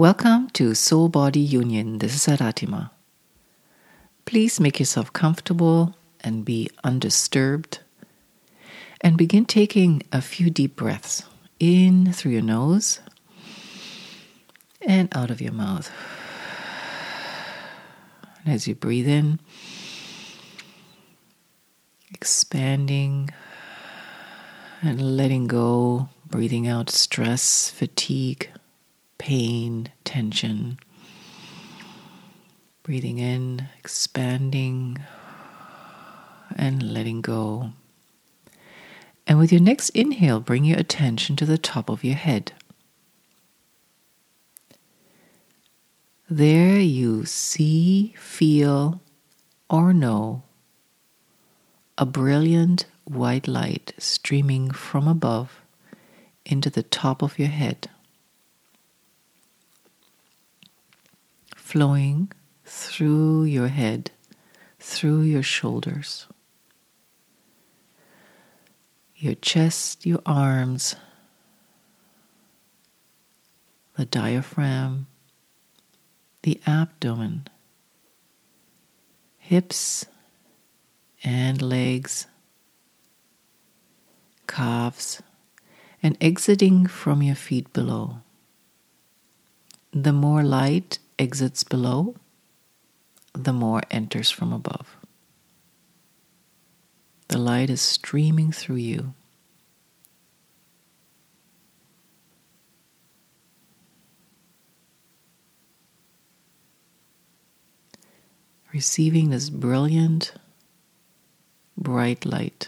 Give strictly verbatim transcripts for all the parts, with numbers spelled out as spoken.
Welcome to Soul Body Union. This is Aratima. Please make yourself comfortable and be undisturbed. And begin taking a few deep breaths in through your nose and out of your mouth. And as you breathe in, expanding and letting go, breathing out stress, fatigue, pain, tension. Breathing in, expanding, and letting go. And with your next inhale, bring your attention to the top of your head. There you see, feel, or know a brilliant white light streaming from above into the top of your head, flowing through your head, through your shoulders, your chest, your arms, the diaphragm, the abdomen, hips and legs, calves, and exiting from your feet below. The more light exits below, the more enters from above. The light is streaming through you. Receiving this brilliant, bright light.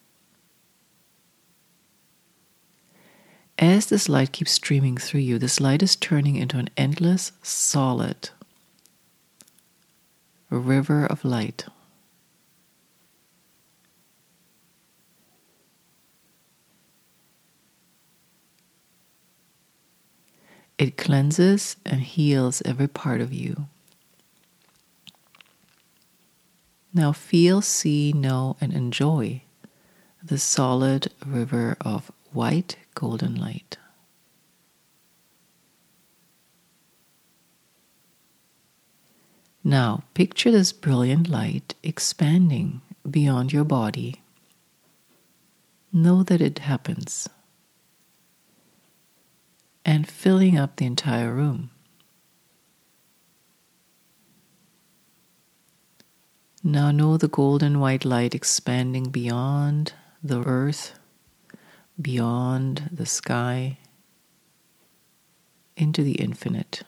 As this light keeps streaming through you, this light is turning into an endless, solid river of light. It cleanses and heals every part of you. Now feel, see, know, and enjoy the solid river of white golden light. Now picture this brilliant light expanding beyond your body. Know that it happens and filling up the entire room. Now know the golden white light expanding beyond the earth, beyond the sky, into the infinite.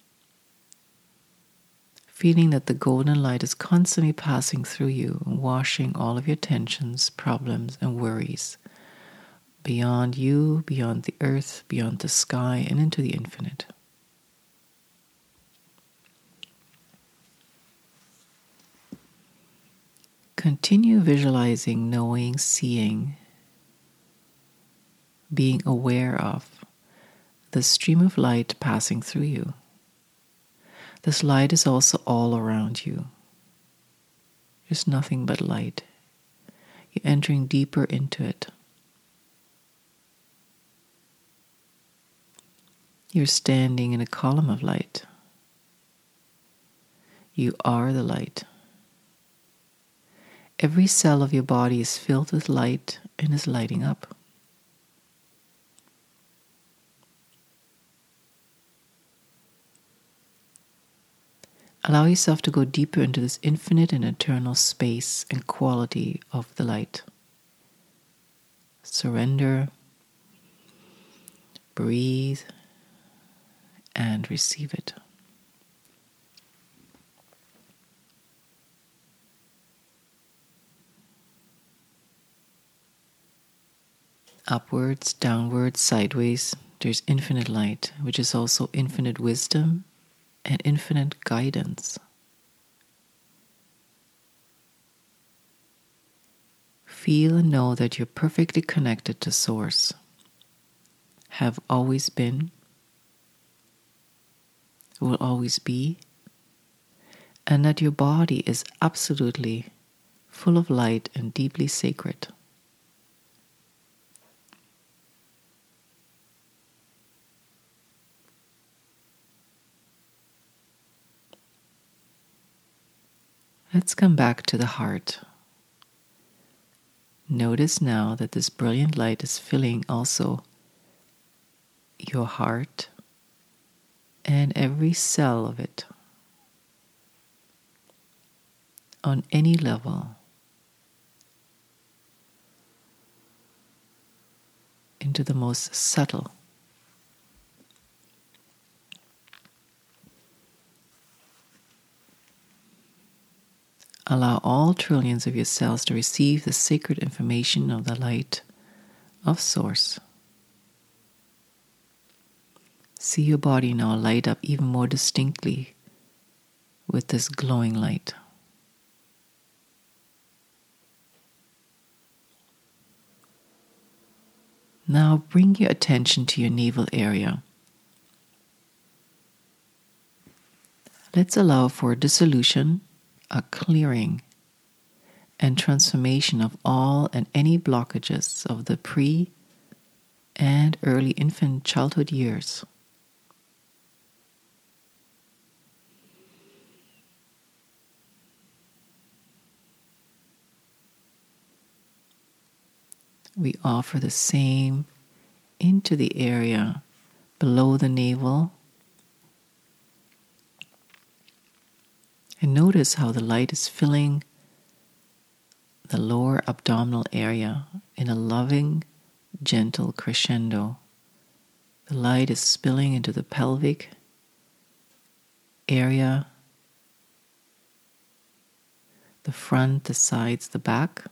Feeling that the golden light is constantly passing through you, washing all of your tensions, problems, and worries beyond you, beyond the earth, beyond the sky, and into the infinite. Continue visualizing, knowing, seeing, being aware of the stream of light passing through you. This light is also all around you. There's nothing but light. You're entering deeper into it. You're standing in a column of light. You are the light. Every cell of your body is filled with light and is lighting up. Allow yourself to go deeper into this infinite and eternal space and quality of the light. Surrender, breathe, and receive it. Upwards, downwards, sideways, there's infinite light, which is also infinite wisdom and infinite guidance. Feel and know that you're perfectly connected to Source, have always been, will always be, and that your body is absolutely full of light and deeply sacred. Let's come back to the heart. Notice now that this brilliant light is filling also your heart and every cell of it on any level, into the most subtle. Allow all trillions of your cells to receive the sacred information of the light of Source. See your body now light up even more distinctly with this glowing light. Now bring your attention to your navel area. Let's allow for a dissolution, a clearing, and transformation of all and any blockages of the pre- and early infant childhood years. We offer the same into the area below the navel. And notice how the light is filling the lower abdominal area in a loving, gentle crescendo. The light is spilling into the pelvic area, the front, the sides, the back.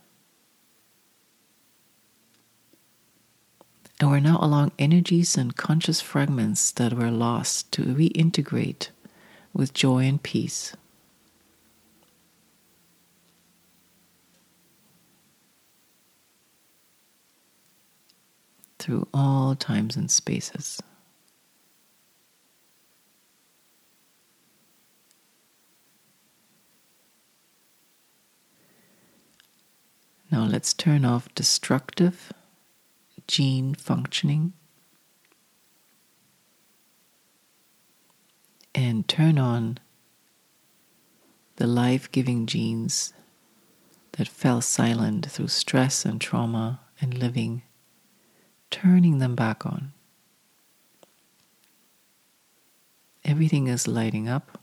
And we're now allowing energies and conscious fragments that were lost to reintegrate with joy and peace. Through all times and spaces. Now let's turn off destructive gene functioning and turn on the life-giving genes that fell silent through stress and trauma and living, turning them back on. Everything is lighting up,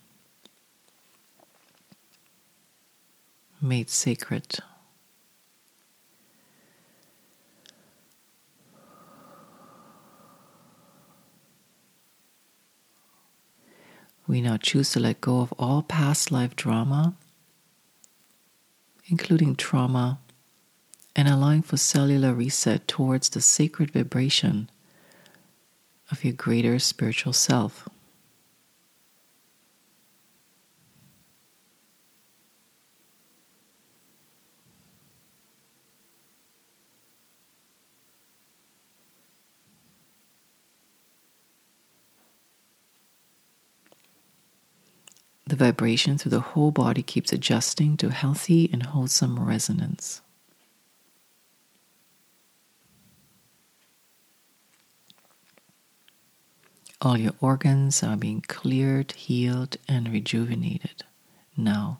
made sacred. We now choose to let go of all past life drama, including trauma, and allowing for cellular reset towards the sacred vibration of your greater spiritual self. The vibration through the whole body keeps adjusting to healthy and wholesome resonance. All your organs are being cleared, healed, and rejuvenated now.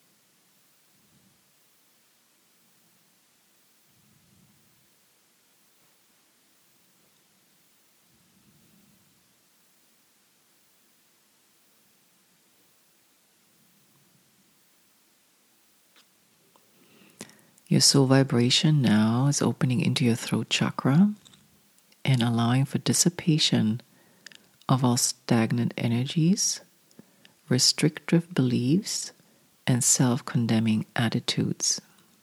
Your soul vibration now is opening into your throat chakra and allowing for dissipation of all stagnant energies, restrictive beliefs, and self-condemning attitudes.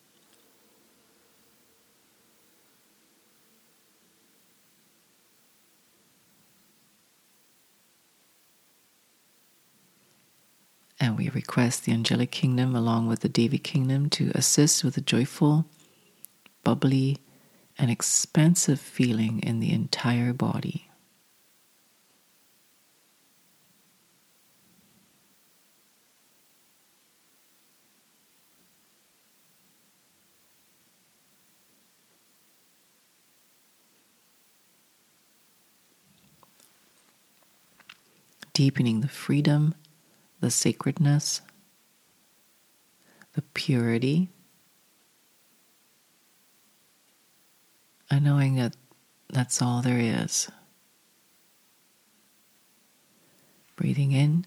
And we request the angelic kingdom along with the Devi kingdom to assist with a joyful, bubbly, and expansive feeling in the entire body. Deepening the freedom, the sacredness, the purity, and knowing that that's all there is. Breathing in.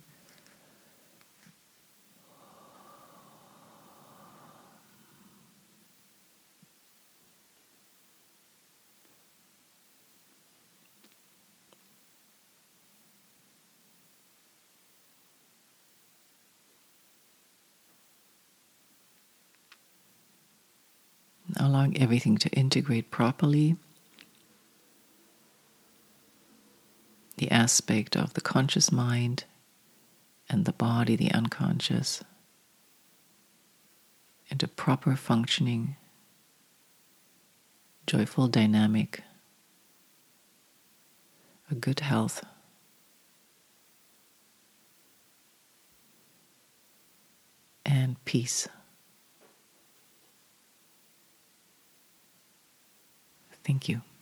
Allowing everything to integrate properly. The aspect of the conscious mind and the body, the unconscious, into proper functioning, joyful dynamic, a good health. And peace. Thank you.